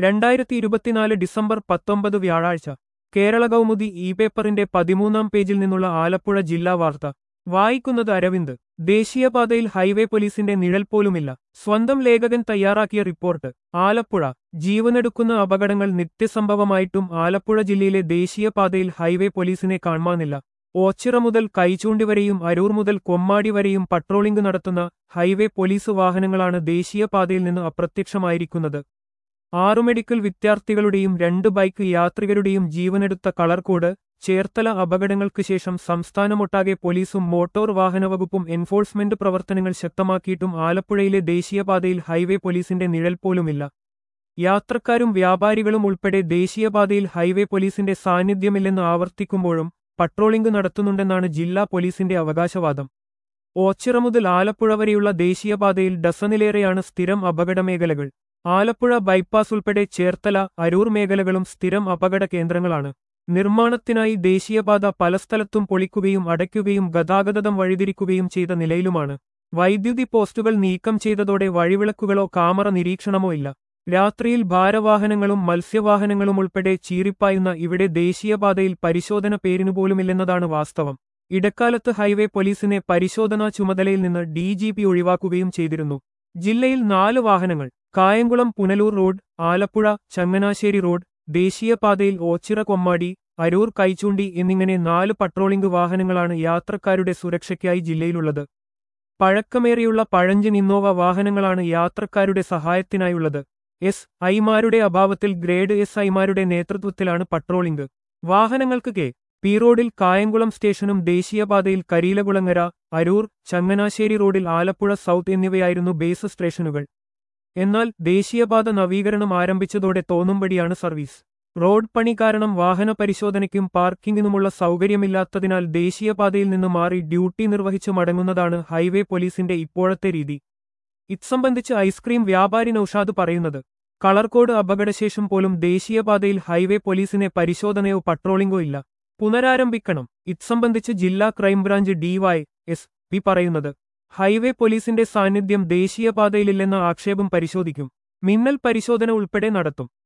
2024 December 19 വ്യാഴാഴ്ച Kerala Kaumudi E പേപ്പറിന്റെ 13-ാം പേജിൽ നിന്നുള്ള ആലപ്പുഴ ജില്ലാ വാർത്ത വായിക്കുന്നത് അരവിന്ദ്. ദേശീയപാതയിൽ ഹൈവേ പോലീസിന്റെ നിഴൽ പോലുമില്ല. സ്വന്തം ലേഖകൻ തയ്യാറാക്കിയ റിപ്പോർട്ട്. ആലപ്പുഴ. ജീവനെടുക്കുന്ന അപകടങ്ങൾ നിത്യസംഭവമായിട്ടും ആലപ്പുഴ ജില്ലയിലെ ദേശീയപാതയിൽ ഹൈവേ പോലീസിനെ കാണുവാനില്ല. ഓച്ചിറ മുതൽ കൈച്ചൂണ്ടി വരെയും അരൂർ മുതൽ കൊമ്മാടി വരെയും പട്രോളിംഗ് നടത്തുന്ന ഹൈവേ പോലീസ് വാഹനങ്ങളാണ് ദേശീയപാതയിൽ നിന്ന് അപ്രത്യക്ഷമായിരിക്കുന്നത്. 6 മെഡിക്കൽ വിദ്യാർത്ഥികളുടെയും 2 ബൈക്ക് യാത്രികരുടെയും ജീവനെടുത്ത കളർകോട് ചേർത്തല അപകടങ്ങൾക്ക് ശേഷം സംസ്ഥാനമൊട്ടാകെ പോലീസും മോട്ടോർ വാഹനവകുപ്പും എൻഫോഴ്സ്മെന്റ് പ്രവർത്തനങ്ങൾ ശക്തമാക്കിയിട്ടും ആലപ്പുഴയിലെ ദേശീയപാതയിൽ ഹൈവേ പോലീസിന്റെ നിഴൽ പോലുമില്ല. യാത്രക്കാരും വ്യാപാരികളും ഉൾപ്പെടെ ദേശീയപാതയിൽ ഹൈവേ പോലീസിന്റെ സാന്നിധ്യമില്ലെന്ന് ആവർത്തിക്കുമ്പോഴും പട്രോളിംഗ് നടത്തുന്നുണ്ടെന്നാണ് ജില്ലാ പോലീസിന്റെ അവകാശവാദം. ഓച്ചിറ മുതൽ ആലപ്പുഴ വരെയുള്ള ദേശീയപാതയിൽ ഡസനിലേറെയാണ് സ്ഥിരം അപകടമേഖലകൾ. ആലപ്പുഴ ബൈപ്പാസ് ഉൾപ്പെടെ ചേർത്തല, അരൂർ മേഖലകളും സ്ഥിരം അപകട കേന്ദ്രങ്ങളാണ്. നിർമ്മാണത്തിനായി ദേശീയപാത പല സ്ഥലത്തും പൊളിക്കുകയും അടയ്ക്കുകയും ഗതാഗതം വഴിതിരിക്കുകയും ചെയ്ത നിലയിലുമാണ്. വൈദ്യുതി പോസ്റ്റുകൾ നീക്കം ചെയ്തതോടെ വഴിവിളക്കുകളോ കാമറ നിരീക്ഷണമോ ഇല്ല. രാത്രിയിൽ ഭാരവാഹനങ്ങളും മത്സ്യവാഹനങ്ങളും ഉൾപ്പെടെ ചീറിപ്പായുന്ന ഇവിടെ ദേശീയപാതയിൽ പരിശോധന പേരിനുപോലുമില്ലെന്നതാണ് വാസ്തവം. ഇടക്കാലത്ത് ഹൈവേ പോലീസിനെ പരിശോധനാ ചുമതലയിൽ നിന്ന് DGP ഒഴിവാക്കുകയും ചെയ്തിരുന്നു. ജില്ലയിൽ 4 വാഹനങ്ങൾ. കായംകുളം പുനലൂർ റോഡ്, ആലപ്പുഴ ചങ്ങനാശ്ശേരി റോഡ്, ദേശീയപാതയിൽ ഓച്ചിറ കൊമ്മാടി, അരൂർ കൈച്ചൂണ്ടി എന്നിങ്ങനെ 4 പട്രോളിംഗ് വാഹനങ്ങളാണ് യാത്രക്കാരുടെ സുരക്ഷയ്ക്കായി ജില്ലയിലുള്ളത്. പഴക്കമേറിയുള്ള പഴഞ്ചൻ ഇന്നോവ വാഹനങ്ങളാണ് യാത്രക്കാരുടെ സഹായത്തിനായുള്ളത്. SI-മാരുടെ അഭാവത്തിൽ ഗ്രേഡ് SI-മാരുടെ നേതൃത്വത്തിലാണ് പട്രോളിംഗ്. വാഹനങ്ങൾക്ക് പി റോഡിൽ കായംകുളം സ്റ്റേഷനും ദേശീയപാതയിൽ കരിയിലകുളങ്ങര, അരൂർ, ചങ്ങനാശ്ശേരി റോഡിൽ ആലപ്പുഴ സൗത്ത് എന്നിവയായിരുന്നു ബേസ് സ്റ്റേഷനുകൾ. എന്നാൽ ദേശീയപാത നവീകരണം ആരംഭിച്ചതോടെ തോന്നുംപടിയാണ് സർവീസ്. റോഡ് പണി കാരണം വാഹന പരിശോധനയ്ക്കും പാർക്കിങ്ങിനുമുള്ള സൗകര്യമില്ലാത്തതിനാൽ ദേശീയപാതയിൽ നിന്ന് മാറി ഡ്യൂട്ടി നിർവഹിച്ചു മടങ്ങുന്നതാണ് ഹൈവേ പോലീസിന്റെ ഇപ്പോഴത്തെ രീതി. ഇത്സംബന്ധിച്ച് ഐസ്ക്രീം വ്യാപാരി നൌഷാദ് പറയുന്നത്, കളർകോട് അപകടശേഷം പോലും ദേശീയപാതയിൽ ഹൈവേ പോലീസിനെ പരിശോധനയോ പട്രോളിംഗോ ഇല്ല. പുനരാരംഭിക്കണം. ഇത്സംബന്ധിച്ച് ജില്ലാ ക്രൈംബ്രാഞ്ച് DY.SP പറയുന്നത്, ഹൈവേ പോലീസിന്റെ സാന്നിധ്യം ദേശീയപാതയിലില്ലെന്ന ആക്ഷേപം പരിശോധിക്കും. മിന്നൽ പരിശോധന ഉൾപ്പെടെ നടത്തും.